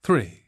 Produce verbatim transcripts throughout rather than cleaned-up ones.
Three.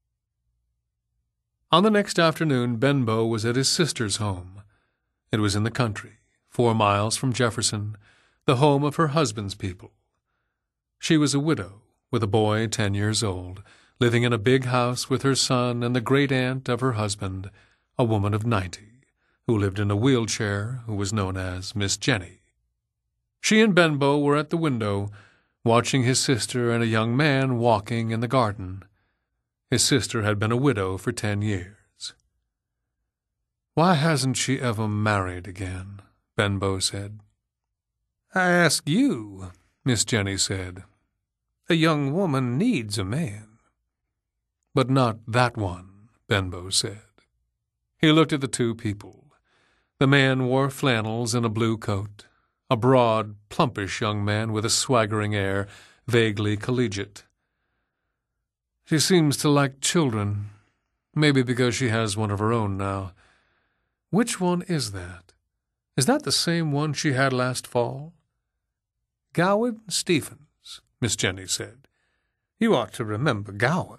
On the next afternoon, Benbow was at his sister's home. It was in the country, four miles from Jefferson, the home of her husband's people. She was a widow, with a boy ten years old, living in a big house with her son and the great-aunt of her husband, a woman of ninety, who lived in a wheelchair, who was known as Miss Jenny. She and Benbow were at the window, watching his sister and a young man walking in the garden. His sister had been a widow for ten years. "Why hasn't she ever married again?" Benbow said. "I ask you," Miss Jenny said. "A young woman needs a man." "But not that one," Benbow said. He looked at the two people. The man wore flannels and a blue coat, a broad, plumpish young man with a swaggering air, vaguely collegiate. "She seems to like children, maybe because she has one of her own now. Which one is that? Is that the same one she had last fall?" "Gowan Stephens," Miss Jenny said. "You ought to remember Gowan."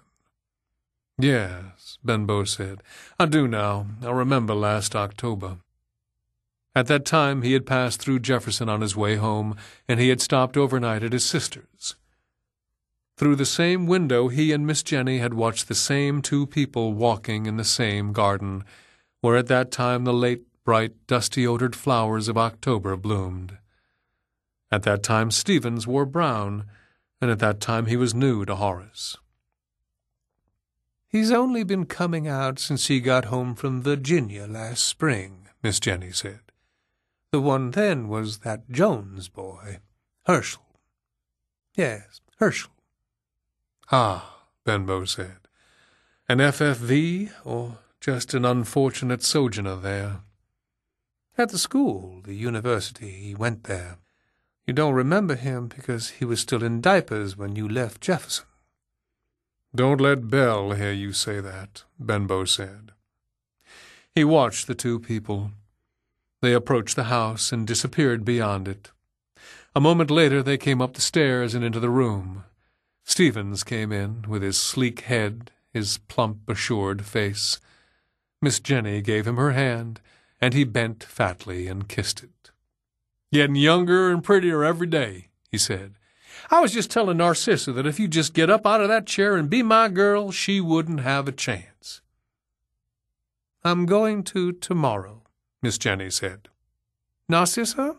"Yes," Benbow said. "I do now. I remember last October." At that time he had passed through Jefferson on his way home, and he had stopped overnight at his sister's. Through the same window he and Miss Jenny had watched the same two people walking in the same garden, where at that time the late, bright, dusty-odored flowers of October bloomed. At that time Stephens wore brown, and at that time he was new to Horace. "He's only been coming out since he got home from Virginia last spring," Miss Jenny said. "The one then was that Jones boy, Herschel." "Yes, Herschel." "Ah," Benbow said. "An F F V, or just an unfortunate sojourner there?" "At the school, the university, he went there. You don't remember him because he was still in diapers when you left Jefferson." "Don't let Belle hear you say that," Benbow said. He watched the two people. They approached the house and disappeared beyond it. A moment later they came up the stairs and into the room. Stephens came in, with his sleek head, his plump, assured face. Miss Jenny gave him her hand, and he bent fatly and kissed it. "Getting younger and prettier every day," he said. "I was just telling Narcissa that if you just get up out of that chair and be my girl, she wouldn't have a chance." "I'm going to tomorrow," Miss Jenny said. "Narcissa?"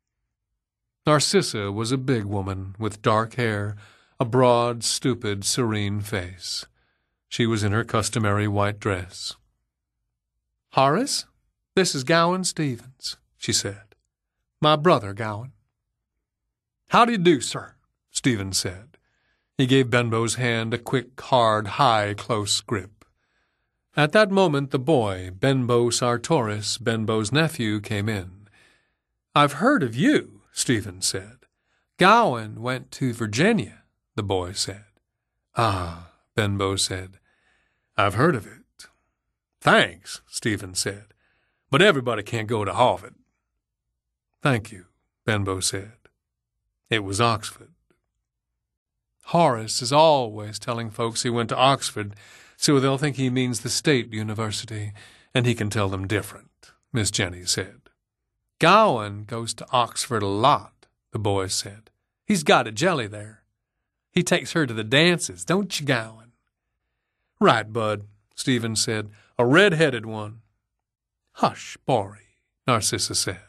Narcissa was a big woman with dark hair, a broad, stupid, serene face. She was in her customary white dress. "Horace, this is Gowan Stephens," she said. "My brother, Gowan." "How do you do, sir?" Stephens said. He gave Benbow's hand a quick, hard, high, close grip. At that moment the boy, Benbow Sartoris, Benbow's nephew, came in. "I've heard of you," Stephens said. "Gowan went to Virginia," the boy said. "Ah," Benbow said. "I've heard of it." "Thanks," Stephens said. "But everybody can't go to Harvard." "Thank you," Benbow said. It was Oxford. "Horace is always telling folks he went to Oxford, so they'll think he means the State University, and he can tell them different," Miss Jenny said. "Gowan goes to Oxford a lot," the boy said. "He's got a jelly there. He takes her to the dances, don't you, Gowan?" "Right, Bud," Stephens said. "A red-headed one." "Hush, Bory," Narcissa said.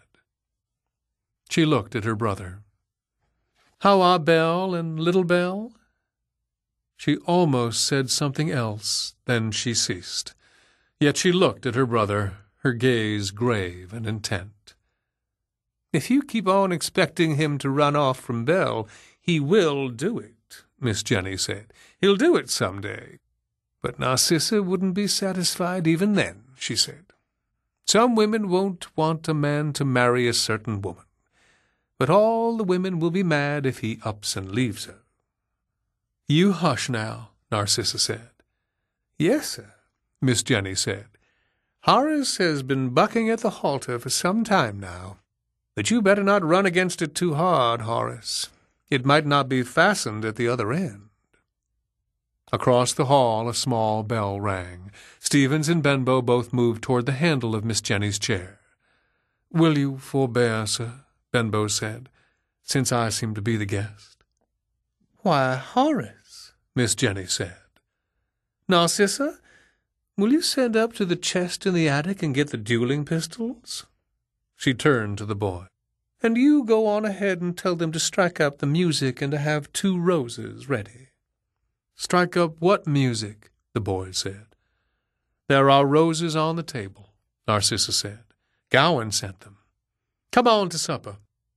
She looked at her brother. "How are Belle and little Belle?" She almost said something else, then she ceased. Yet she looked at her brother, her gaze grave and intent. "If you keep on expecting him to run off from Belle, he will do it," Miss Jenny said. "He'll do it some day." "But Narcissa wouldn't be satisfied even then," she said. "Some women won't want a man to marry a certain woman, but all the women will be mad if he ups and leaves her." "You hush now," Narcissa said. "Yes, sir," Miss Jenny said. "Horace has been bucking at the halter for some time now. But you better not run against it too hard, Horace. It might not be fastened at the other end." Across the hall a small bell rang. Stevens and Benbow both moved toward the handle of Miss Jenny's chair. "Will you forbear, sir?" Benbow said, "since I seem to be the guest." "Why, Horace," Miss Jenny said. "Narcissa, will you send up to the chest in the attic and get the dueling pistols?" She turned to the boy. "And you go on ahead and tell them to strike up the music and to have two roses ready." "Strike up what music?" the boy said. "There are roses on the table," Narcissa said. "Gowan sent them. Come on to supper."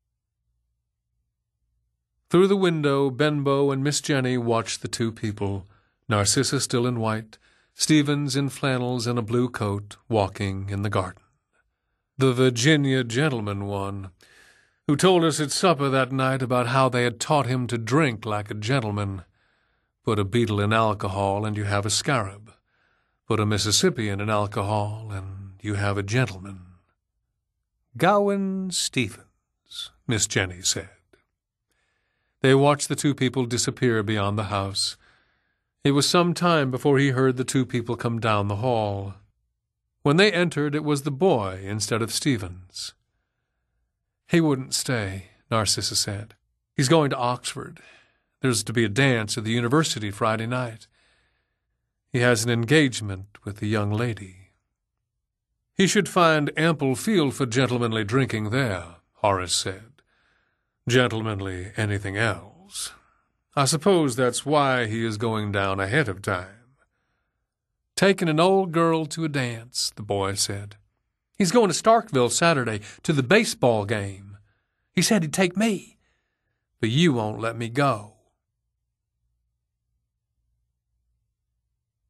Through the window, Benbow and Miss Jenny watched the two people, Narcissa still in white, Stevens in flannels and a blue coat, walking in the garden. "The Virginia gentleman one, who told us at supper that night about how they had taught him to drink like a gentleman. Put a beetle in alcohol and you have a scarab. Put a Mississippian in alcohol and you have a gentleman." "Gowan Stevens," Miss Jenny said. They watched the two people disappear beyond the house. It was some time before he heard the two people come down the hall. When they entered, it was the boy instead of Stevens. "He wouldn't stay," Narcissa said. "He's going to Oxford. There's to be a dance at the university Friday night. He has an engagement with a young lady." "He should find ample field for gentlemanly drinking there," Horace said. "Gentlemanly anything else. I suppose that's why he is going down ahead of time." "Taking an old girl to a dance," the boy said. "He's going to Starkville Saturday to the baseball game. He said he'd take me, but you won't let me go."